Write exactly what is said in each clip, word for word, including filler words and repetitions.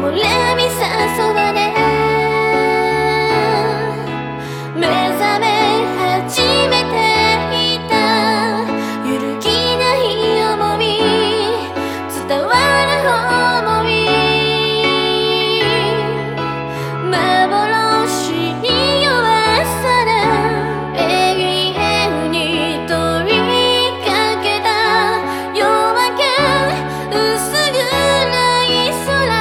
れみ誘われ目覚め始めていた揺るぎない重み伝わる想い幻に弱さだ永遠に問いかけた夜明け薄暗い空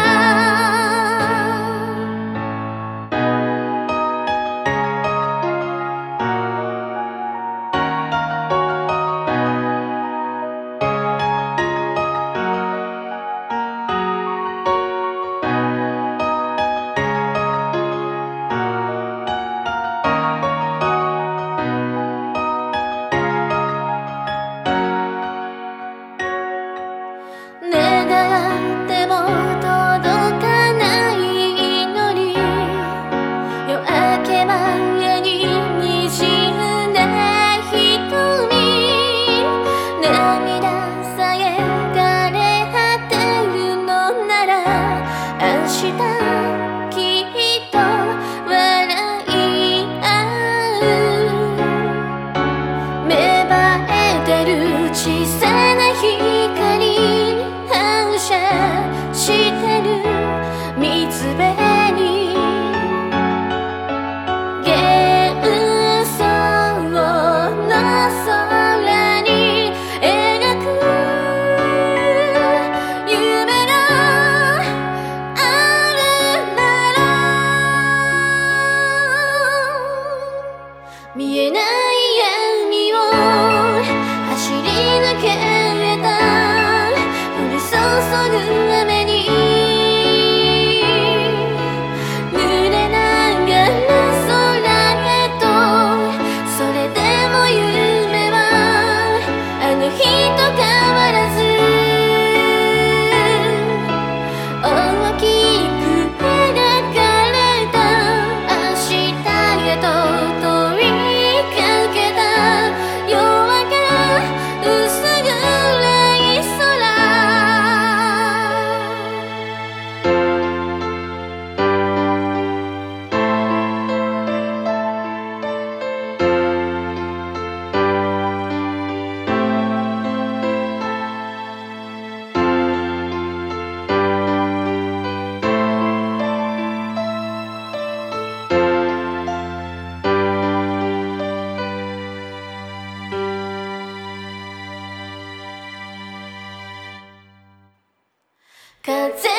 願っても届かない祈り夜明け前に滲んだ瞳涙さえ枯れ果てるのなら明日きっと笑い合う芽生えてる小さな光反射してる水辺に幻想の空に描く夢があるなら見えない闇を走り抜けた降り注ぐ雨に濡れながら空へとそれでも夢はあの日と変わらず大きく描かれた明日へと問いかけた夜明け薄暗い空風